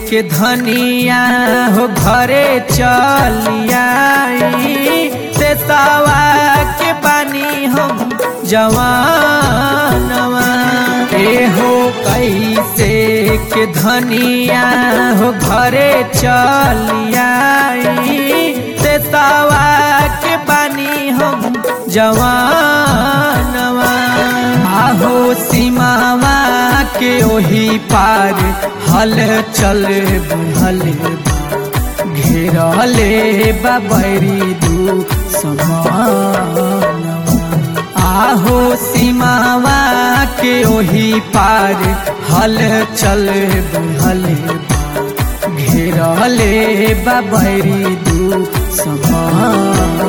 के धनिया हो घरे चलिया से सवा के पानी हम जवानवा ए हो कैसे के धनिया हो घरे चलिया से सवा के पानी हम जवानवा आहो सीमावा के ओही पार हल चल बुहल घेरले बैरी दू समानवा आहो सीमावा के ओही पार हल चल बुहल घेरले बैरी दू समानवा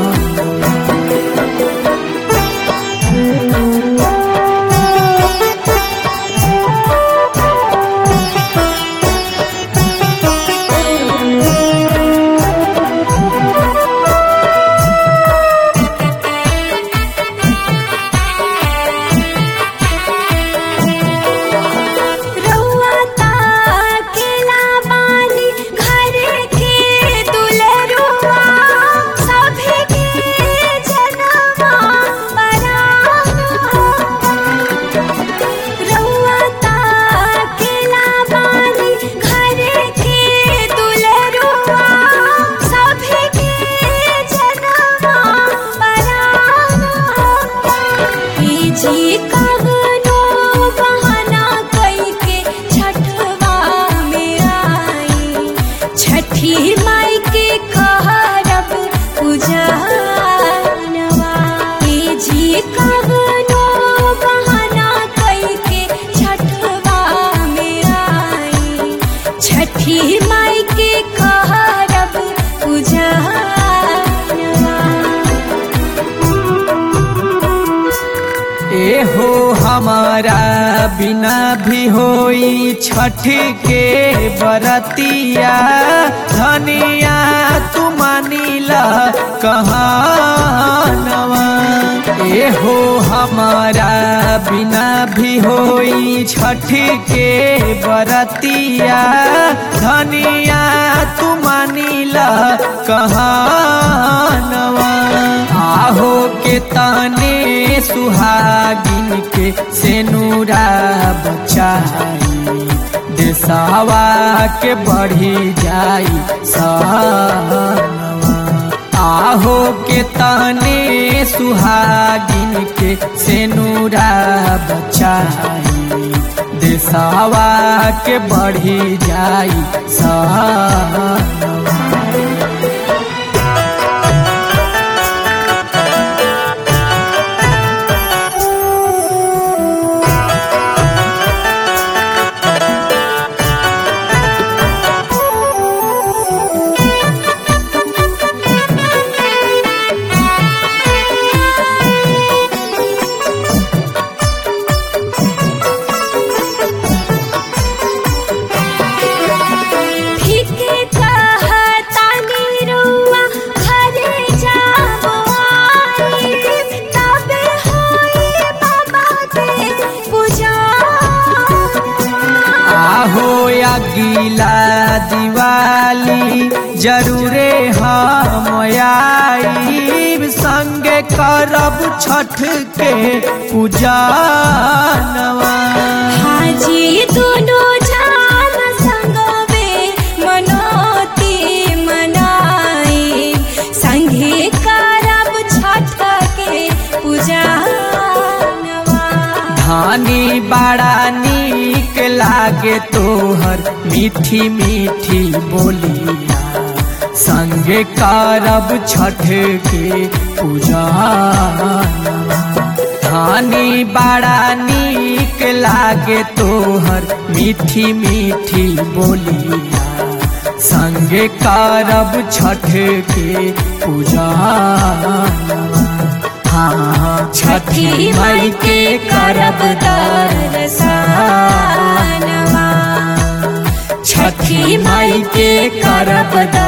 हो हमारा बिना भी होई छठ के बरतिया धनिया तू मानिला कहानवा ए हो हमारा बिना भी होई छठ के बरतिया धनिया तू मानिला कहानवा आहो के ताने सुहागिन के सेनुरा बचाई देसावा के बढ़ी जाई सानवा आहो के ताने सुहागिन के सेनुरा बचाई देसावा के बढ़ी जाई सानवा गीला दिवाली जरूरे हम आईब संगे करब छठ के पूजनवा हाजी दोनों जान संगवे मनोती मनाई संगे करब छठ के पूजनवा धानी बड़ा नीक लागे तोहर मीठी मीठी बोलिया संगे करब छठ के पूजनवा धानी बड़ा नीक लागे तोहर मीठी मीठी बोलिया संगे करब छठ के पूजनवा हाँ छठी माई के करब दर्शनवा छठी माई के करब